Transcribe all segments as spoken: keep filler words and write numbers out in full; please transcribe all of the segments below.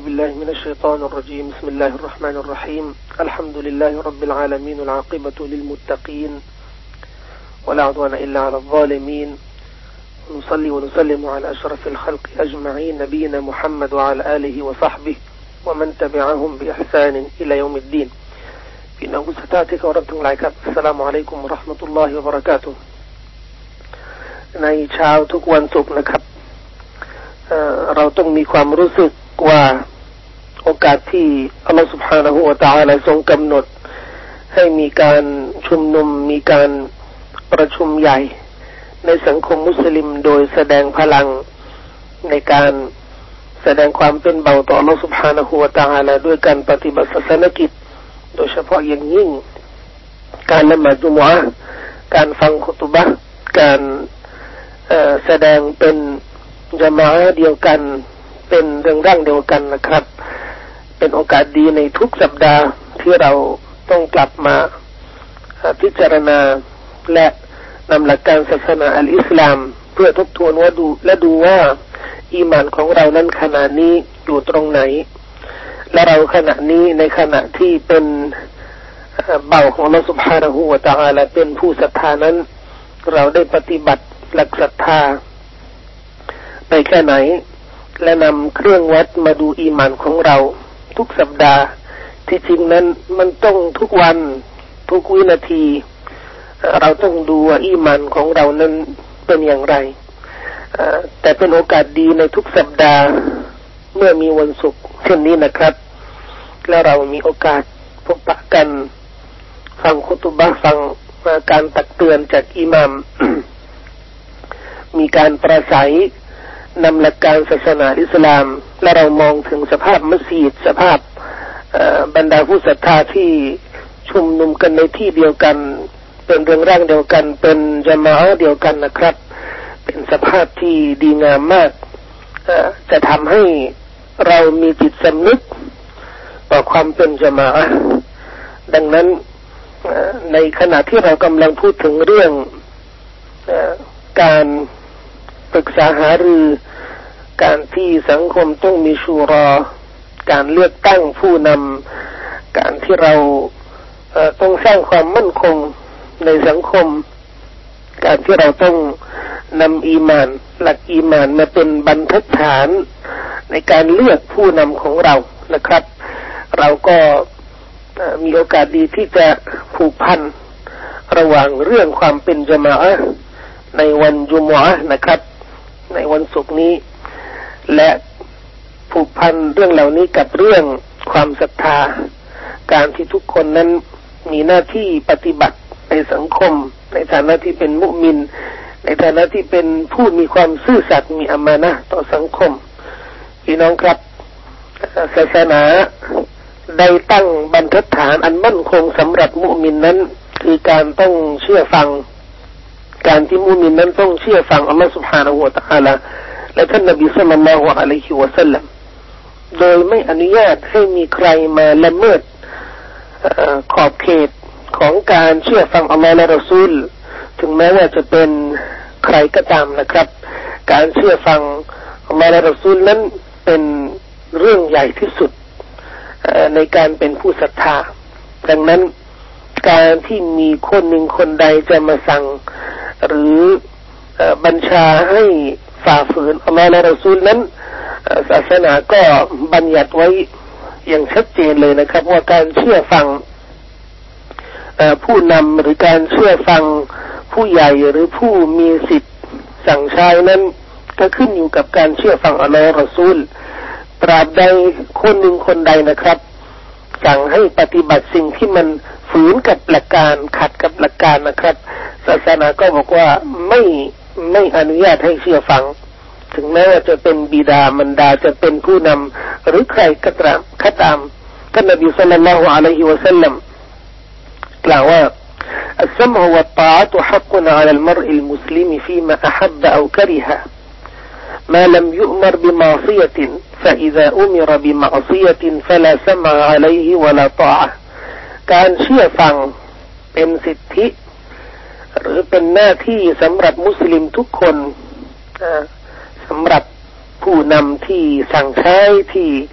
بالله من الشيطان الرجيم بسم الله الرحمن الرحيم الحمد لله رب العالمين العاقبة للمتقين ولا عدوان إلا على الظالمين ونصلي ونسلم على أشرف الخلق أجمعين نبينا محمد وعلى آله وصحبه ومن تبعهم بإحسان إلى يوم الدين พี่น้องผู้ศรัทธาที่เคารพทั้งหลายครับอัสสลามุอะลัยกุมวะเราะห์มะตุลลอฮิวะบะเราะกาตุฮ์ในเช้าทุกวันศุกร์นะครับ เอ่อ เราต้องมีความรู้สึกว่าโอกาสที่อัลเลาะห์ซุบฮานะฮูวะตะอาลาทรงกำหนดให้มีการชุมนุมมีการประชุมใหญ่ในสังคมมุสลิมโดยแสดงพลังในการแสดงความเป็นเบาต่ออัลเลาะห์ซุบฮานะฮูวะตะอาลาด้วยการปฏิบัติศาสนกิจโดยเฉพาะอย่างยิ่งการละหมาดจุมอะห์การฟังคุตุบะห์การแสดงเป็นญะมาอะห์เดียวกันเป็นเรื่องร่างเดียวกันนะครับเป็นโอกาสดีในทุกสัปดาห์ที่เราต้องกลับมาพิจารณาและนำหลักการศาสนาอัลอิสลามเพื่อทบทวนว่าดูและดูว่าอีหม่านของเรานั้นขณะนี้อยู่ตรงไหนและเราขณะนี้ในขณะที่เป็นเบาของอัลเลาะห์ซุบฮานะฮูวะตะอาลาเป็นผู้ศรัทธานั้นเราได้ปฏิบัติหลักศรัทธาไปแค่ไหนและนำเครื่องวัดมาดูอีหม่านของเราทุกสัปดาห์ที่จริงนั้นมันต้องทุกวันทุกวินาทีเราต้องดูว่าอีหม่านของเรานั้นเป็นอย่างไรแต่เป็นโอกาสดีในทุกสัปดาห์เมื่อมีวันศุกร์เช่นนี้นะครับและเรามีโอกาสพบปะกันฟังคุตุบะห์ฟังการตักเตือนจากอิหม่าม มีการประสัยนำหลักการศาสนาอิสลามและเรามองถึงสภาพมัสยิดสภาพบรรดาผู้ศรัทธาที่ชุมนุมกันในที่เดียวกันเป็นเรื่องร่างเดียวกันเป็นญะมาอะห์เดียวกันนะครับเป็นสภาพที่ดีงามมากจะทำให้เรามีจิตสำนึกต่อความเป็นญะมาอะห์ดังนั้นในขณะที่เรากำลังพูดถึงเรื่องการปรึกษาหารือการที่สังคมต้องมีชูรอการเลือกตั้งผู้นำการที่เราต้องสร้างความมั่นคงในสังคมการที่เราต้องนำอีหม่านหลักอีหม่านมาเป็นบรรทัดฐานในการเลือกผู้นำของเรานะครับเราก็มีโอกาสดีที่จะผูกพันระหว่างเรื่องความเป็นญะมาอะห์ในวันจุมอะห์นะครับในวันศุกร์นี้และผูกพันเรื่องเหล่านี้กับเรื่องความศรัทธาการที่ทุกคนนั้นมีหน้าที่ปฏิบัติในสังคมในฐานะที่เป็นมุมินในฐานะที่เป็นผู้มีความซื่อสัตย์มีอามานะห์ต่อสังคมพี่น้องครับศาสนาได้ตั้งบรรทัดฐานอันมั่นคงสำหรับมุมินนั้นคือการต้องเชื่อฟังการที่มุมินนั้นต้องเชื่อฟังอัลเลาะห์ซุบฮานะฮูวะตะอาลาและท่านนบีศ็อลลัลลอฮุอะลัยฮิวะซัลลัมโดยไม่อนุญาตให้มีใครมาละเมิดขอบเขตของการเชื่อฟังอัลเลาะห์และรอซูลถึงแม้ว่าจะเป็นใครก็ตามนะครับการเชื่อฟังอัลเลาะห์และรอซูลนั้นเป็นเรื่องใหญ่ที่สุดในการเป็นผู้ศรัทธาดังนั้นการที่มีคนหนึ่งคนใดจะมาสั่งหรือบัญชาให้ฝ่าฝืนอัลเลาะห์และรอซูลนั้นศาสนาก็บัญญัติไว้อย่างชัดเจนเลยนะครับว่าการเชื่อฟังผู้นำหรือการเชื่อฟังผู้ใหญ่หรือผู้มีสิทธิ์สั่งใช้นั้นก็ขึ้นอยู่กับการเชื่อฟังอัลเลาะห์และรอซูลตราบใดคนหนึ่งคนใดนะครับสั่งให้ปฏิบัติสิ่งที่มันฝืนกับหลักการขัดกับหลักการนะครับศาสนาก็บอกว่าไม่ไม่อนุญาตให้เชื่อฟังถึงแม้ว่าจะเป็นบิดามารดาจะเป็นผู้นำหรือใครก็ตามก็ตามท่านนบีศ็อลลัลลอฮุอะลัยฮิวะซัลลัมกล่าวว่าالسمع والطاعة حق على المرء المسلم فيما أحب أو كره ما لم يؤمر بمعصية فإذا أمر بمعصية فلا سمع عليه ولا طاعة การเชื่อฟังเป็นสิทธิหรือเป็นหน้าที่สำหรับมุสลิมทุกคนสำหรับผู้นำที่สั่งใช้ที่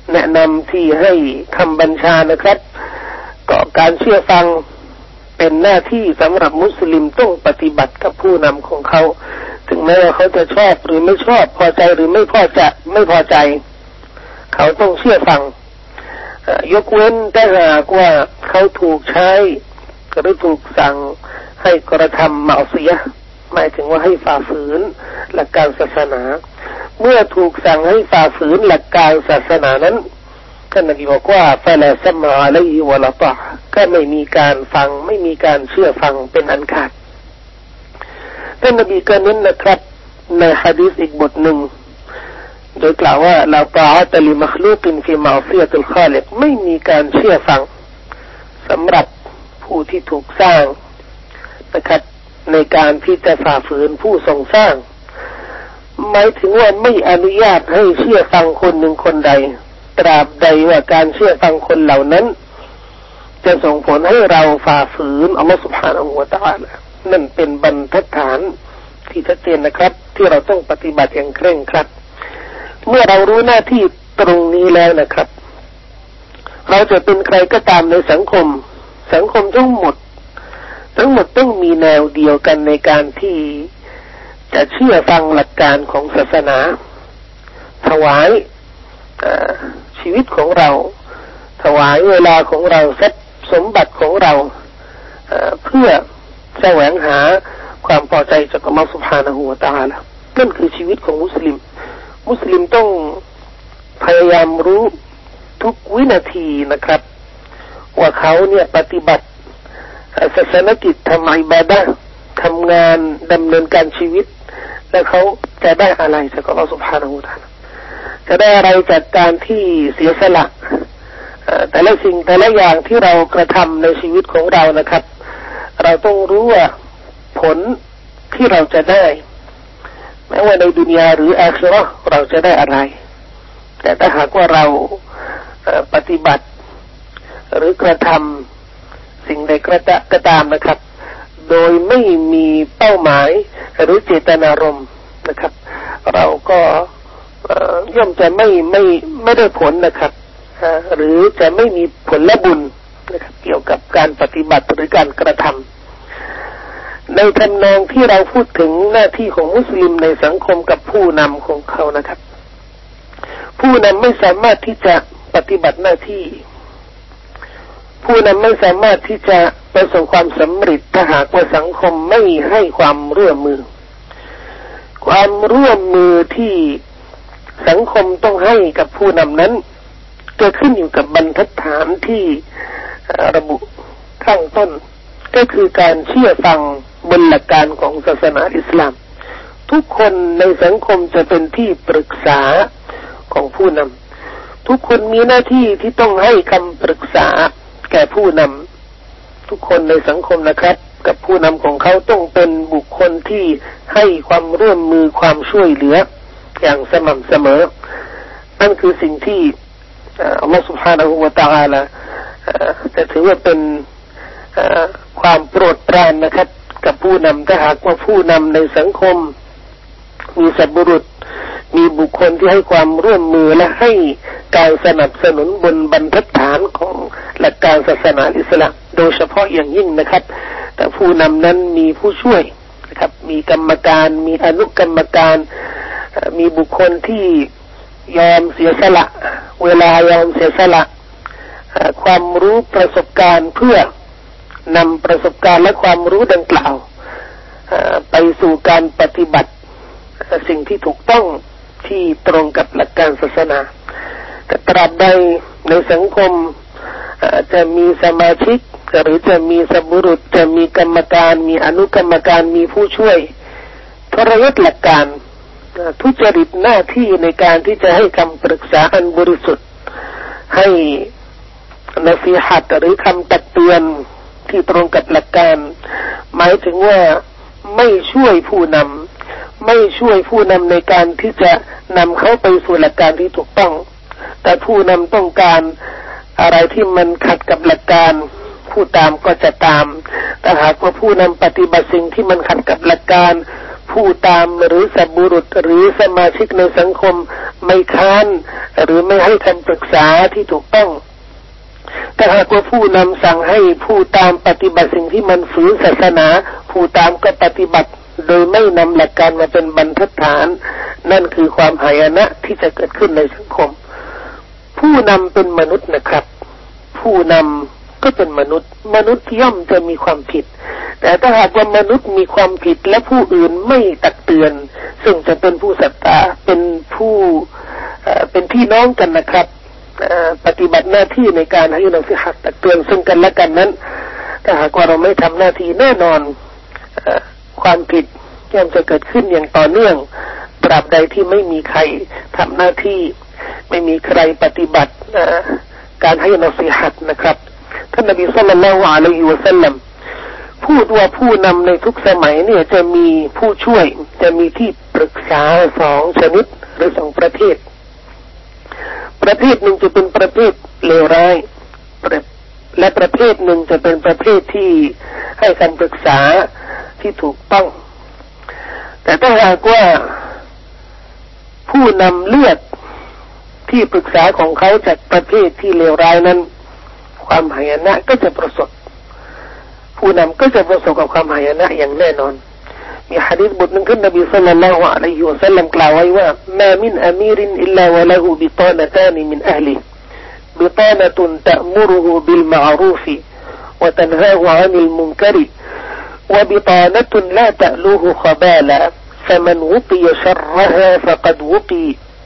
แนะนำที่ให้คำบัญชานะครับก็การเชื่อฟังเป็นหน้าที่สำหรับมุสลิมต้องปฏิบัติกับผู้นำของเขาถึงแม้ว่าเขาจะชอบหรือไม่ชอบพอใจหรือไม่พอใจไม่พอใจเขาต้องเชื่อฟังยกเว้นถ้าหากว่าเขาถูกใช้หรือถูกสั่งให้กระทำเมาเสียหมายถึงว่าให้ฝ่าฝืนหลักการศาสนาเมื่อถูกสั่งให้ฝ่าฝืนหลักการศาสนานั้นท่านนบีบอกว่าฟะลาซัมอะลัยฮิวะลาตะก็ไม่มีการฟังไม่มีการเชื่อฟังเป็นอันขาดท่านนบีก็เน้นนะครับในหะดีษอีกบทหนึ่งโดยกล่าวว่าลาตะอะตะลิมัคลูกินฟีมาอซิยะตุลคอลิกไม่มีการเชื่อฟังสำหรับผู้ที่ถูกสร้างนะครับในการที่จะฝ่าฝืนผู้ทรงสร้างหมายถึงว่าไม่อนุญาตให้เชื่อฟังคนหนึ่งคนใดตราบใดว่าการเชื่อฟังคนเหล่านั้นจะส่งผลให้เราฝ่าฝืนอัลลอฮฺ سبحانه และ تعالى นั่นเป็นบรรทัดฐานที่ชัดเจนนะครับที่เราต้องปฏิบัติอย่างเคร่งครัดเมื่อเรารู้หน้าที่ตรงนี้แล้วนะครับเราจะเป็นใครก็ตามในสังคมสังคมทั้งหมดทั้งหมดต้องมีแนวเดียวกันในการที่จะเชื่อฟังหลักการของศาสนาถวายชีวิตของเราถวายเวลาของเราทรัพย์สมบัติของเราเพื่อแสวงหาความพอใจจากอัลลอฮฺ سبحانه และ تعالى นั่นคือชีวิตของมุสลิมมุสลิมต้องพยายามรู้ทุกวินาทีนะครับว่าเขาเนี่ยปฏิบัติศาสนกิจทำอิบาดะห์ทำงานดำเนินการชีวิตแล้วเขาจะได้อะไรจากอัลลอฮฺ سبحانه และ تعالى จะได้อะไรจากการที่เสียสละแต่ละสิ่งแต่ละอย่างที่เรากระทำในชีวิตของเรานะครับเราต้องรู้ว่าผลที่เราจะได้แม้ว่าในดุนยาหรืออาคิเราะห์เราจะได้อะไรแต่ถ้าหากว่าเราปฏิบัติหรือกระทำสิ่งใดก็ตามนะครับโดยไม่มีเป้าหมายหรือเจตนารมณ์นะครับเราก็ย่อมจะไม่ไม่ไม่ได้ผลนะครับหรือจะไม่มีผลและบุญนะครับเกี่ยวกับการปฏิบัติหรือการกระทำในทำนองที่เราพูดถึงหน้าที่ของมุสลิมในสังคมกับผู้นำของเขานะครับผู้นำไม่สามารถที่จะปฏิบัติหน้าที่ผู้นำไม่สามารถที่จะประสบความสำเร็จถ้าหากว่าสังคมไม่ให้ความร่วมมือความร่วมมือที่สังคมต้องให้กับผู้นำนั้นจะขึ้นอยู่กับบรรทัดฐานที่ระบุข้างต้นก็คือการเชื่อฟังบนหลักการของศาสนาอิสลามทุกคนในสังคมจะเป็นที่ปรึกษาของผู้นำทุกคนมีหน้าที่ที่ต้องให้คำปรึกษาแก่ผู้นำทุกคนในสังคมนะครับกับผู้นำของเขาต้องเป็นบุคคลที่ให้ความร่วมมือความช่วยเหลืออย่างสม่ำเสมอนั่นคือสิ่งที่อัลลอฮฺ سبحانه และ تعالى จะถือว่าเป็นความโปรดปรานนะครับกับผู้นำถ้าหากว่าผู้นำในสังคมมีสัตบุรุษมีบุคคลที่ให้ความร่วมมือและให้การสนับสนุนบนบรรทัดฐานของหลักการศาสนาอิสลามโดยเฉพาะอย่างยิ่งนะครับแต่ผู้นำนั้นมีผู้ช่วยนะครับมีกรรมการมีอนุกรรมการมีบุคคลที่ยอมเสียสละเวลายอมเสียสละความรู้ประสบการณ์เพื่อนำประสบการณ์และความรู้ดังกล่าวไปสู่การปฏิบัติสิ่งที่ถูกต้องที่ตรงกับหลักการศาสนาแต่ตราบใดในสังคมจะมีสมาชิกหรือจะมีสัตบุรุษจะมีกรรมการมีอนุกรรมการมีผู้ช่วยทรยศหลักการทุจริตหน้าที่ในการที่จะให้คำปรึกษาอันบริสุทธิ์ให้นัสีฮัตหรือคำตักเตือนที่ตรงกับหลักการหมายถึงว่าไม่ช่วยผู้นำไม่ช่วยผู้นำในการที่จะนำเขาไปสู่หลักการที่ถูกต้องแต่ผู้นำต้องการอะไรที่มันขัดกับหลักการผู้ตามก็จะตามแต่หากว่าผู้นำปฏิบัติสิ่งที่มันขัดกับหลักการผู้ตามหรือสัตบุรุษหรือสมาชิกในสังคมไม่ค้านหรือไม่ให้คำปรึกษาที่ถูกต้องแต่หากว่าผู้นำสั่งให้ผู้ตามปฏิบัติสิ่งที่มันฝืนศาสนาผู้ตามก็ปฏิบัติโดยไม่นำหลักการมาเป็นบรรทัดฐานนั่นคือความหายนะที่จะเกิดขึ้นในสังคมผู้นำเป็นมนุษย์นะครับผู้นำก็เป็นมนุษย์มนุษย์ย่อมจะมีความผิดแต่ถ้าหากว่ามนุษย์มีความผิดและผู้อื่นไม่ตักเตือนซึ่งจะเป็นผู้ศรัทธาเป็นผู้เป็นพี่น้องกันนะครับปฏิบัติหน้าที่ในการให้นักศึกษาตักเตือนซึ่งกันและกันนั้นถ้าหากว่าเราไม่ทำหน้าที่แน่นอนความผิดย่อมจะเกิดขึ้นอย่างต่อเนื่องตราบใดที่ไม่มีใครทำหน้าที่ไม่มีใครปฏิบัติการให้นักศึกษานะครับท่านนบีศ็อลลัลลอฮุอะลัยฮิวะซัลลัมพูดว่าผู้นำในทุกสมัยเนี่ยจะมีผู้ช่วยจะมีที่ปรึกษาสองชนิดหรือสองประเภทประเภทหนึ่งจะเป็นประเภทเลวร้ายและประเภทหนึ่งจะเป็นประเภทที่ให้คำปรึกษาที่ถูกต้องแต่ถ้าหากว่าผู้นำเลือกที่ปรึกษาของเขาจากประเภทที่เลวร้ายนั้นความหายนะก็จะประสบผู้นำก็จะประสบกับความหายนะอย่างแน่นอนมีหะดีษบทหนึ่งที่นบีศ็อลลัลลอฮุอะลัยฮิวะซัลลัมกล่าวไว้ว่ามามินอามีรินอิลลาวะละฮูบิตานะตานมินอะห์ลิบิตานะตุนตะมุรุฮูบิลมะอรูฟวะตันฮาฮูอานิลมุนกะรวะบิตานะตุนลาตะลูฮูคบาลาفمن وقي شرها فقد وقي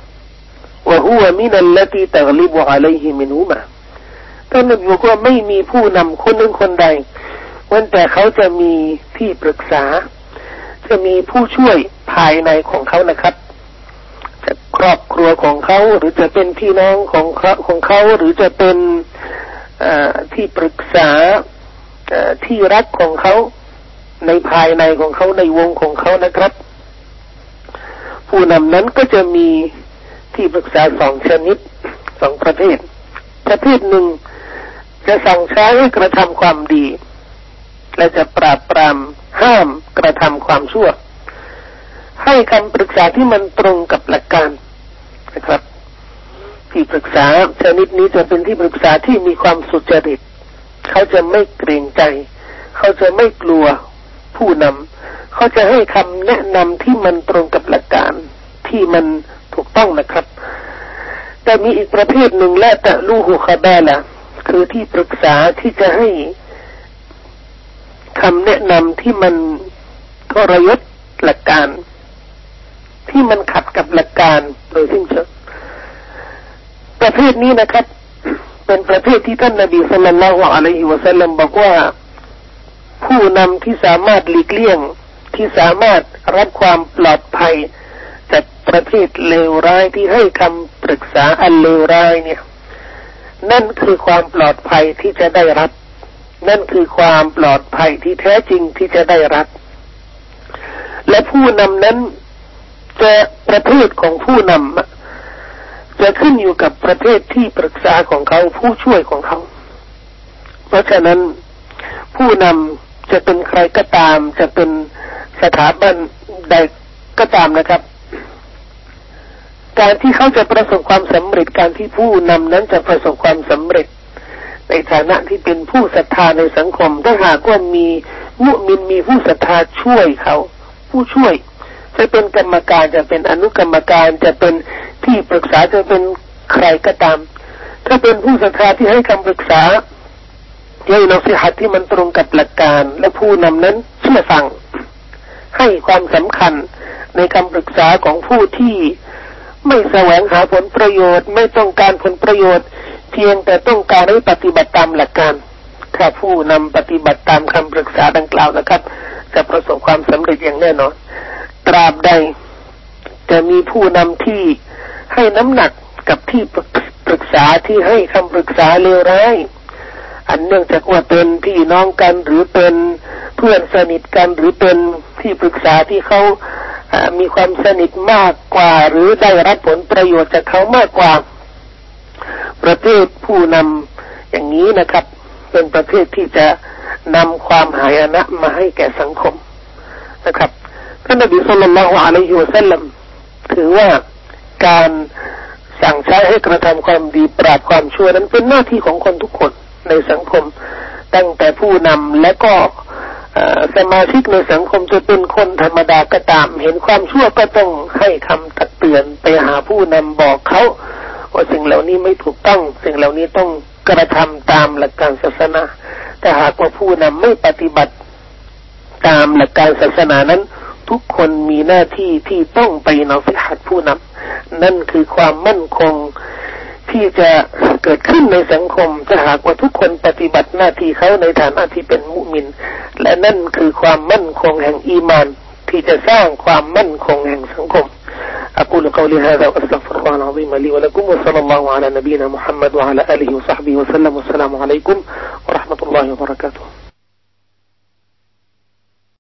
وهو من التي تغلب عليه منهما ท่านนบีบอกว่าไม่มีผู้นำคนหนึ่งคนใดเว้นแต่เขาจะมีที่ปรึกษาจะมีผู้ช่วยภายในของเขานะครับจากครอบครัวของเขาหรือจะเป็นพี่น้องของเขาของเขาหรือจะเป็นที่ปรึกษาที่รักของเขาในภายในของเขาในวงของเขานะครับผู้นำนั้นก็จะมีที่ปรึกษาสองชนิดสองประเภทประเภทหนึ่งจะสั่งใช้ให้กระทำความดีและจะปราบปรามห้ามกระทำความชั่วให้คำปรึกษาที่มันตรงกับหลักการนะครับที่ปรึกษาชนิดนี้จะเป็นที่ปรึกษาที่มีความสุจริตเขาจะไม่เกรงใจเขาจะไม่กลัวผู้นำเขาจะให้คำแนะนำที่มันตรงกับหลักการที่มันถูกต้องนะครับแต่มีอีกประเภทหนึ่งและตะลูฮูคบาละคือที่ปรึกษาที่จะให้คำแนะนำที่มันทรยศหลักการที่มันขัดกับหลักการโดยสิ้นเชิงประเภทนี้นะครับเป็นประเภทที่ท่านนบีศ็อลลัลลอฮุอะลัยฮิวะซัลลัมบอกว่าผู้นำที่สามารถหลีกเลี่ยงที่สามารถรับความปลอดภัยจากประเภทเลวร้ายที่ให้คำปรึกษาอันเลวร้ายเนี่ยนั่นคือความปลอดภัยที่จะได้รับนั่นคือความปลอดภัยที่แท้จริงที่จะได้รับและผู้นำนั้นจะประเภทของผู้นำจะขึ้นอยู่กับประเภทที่ปรึกษาของเขาผู้ช่วยของเขาเพราะฉะนั้นผู้นำจะเป็นใครก็ตามจะเป็นสถาบันใดก็ตามนะครับการที่เขาจะประสบความสำเร็จการที่ผู้นำนั้นจะประสบความสำเร็จในฐานะที่เป็นผู้ศรัทธาในสังคมถ้าหากว่ามีมุมินมีผู้ศรัทธาช่วยเขาผู้ช่วยจะเป็นกรรมการจะเป็นอนุกรรมการจะเป็นที่ปรึกษาจะเป็นใครก็ตามถ้าเป็นผู้ศรัทธาที่ให้คำปรึกษาให้นักสิฮัตที่มันตรงกับหลักการและผู้นำนั้นเชื่อฟังให้ความสำคัญในคำปรึกษาของผู้ที่ไม่แสวงหาผลประโยชน์ไม่ต้องการผลประโยชน์เพียงแต่ต้องการให้ปฏิบัติตามหลักการถ้าผู้นำปฏิบัติตามคำปรึกษาดังกล่าวนะครับจะประสบความสำเร็จอย่างแน่นอนตราบใดจะมีผู้นำที่ให้น้ำหนักกับที่ปรึกษาที่ให้คำปรึกษาเลวร้ายอันเนื่องจากว่าเป็นพี่น้องกันหรือเป็นเพื่อนสนิทกันหรือเป็นที่ปรึกษาที่เขามีความสนิทมากกว่าหรือได้รับผลประโยชน์จากเขามากกว่าประเภทผู้นำอย่างนี้นะครับเป็นประเภทที่จะนำความหายนะมาให้แก่สังคมนะครับท่านนบีศ็อลลัลลอฮุอะลัยฮิวะซัลลัมถือว่าการสั่งใช้ให้กระทำความดีปราบความชั่วนั้นเป็นหน้าที่ของคนทุกคนในสังคมตั้งแต่ผู้นำและก็สมาชิกในสังคมจะเป็นคนธรรมดาก็ตามเห็นความชั่วก็ต้องให้คำตักเตือนไปหาผู้นำบอกเขาว่าสิ่งเหล่านี้ไม่ถูกต้องสิ่งเหล่านี้ต้องกระทำตามหลักการศาสนาแต่หากว่าผู้นำไม่ปฏิบัติตามหลักการศาสนานั้นทุกคนมีหน้าที่ที่ต้องไปนอฟิฮัตผู้นำนั่นคือความมั่นคงที่จะเกิดขึ้นในสังคมถ้าหากว่าทุกคนปฏิบัติหน้าที่เขาในฐานะที่เป็นมุมินและนั่นคือความมั่นคงแห่งอีมานที่จะสร้างความมั่นคงแห่งสังคมأقول قولي هذا وأستغفر الله العظيم لي ولكم وصلى الله على نبينا محمد وعلى آله وصحبه وسلم والسلام عليكم ورحمة الله وبركاته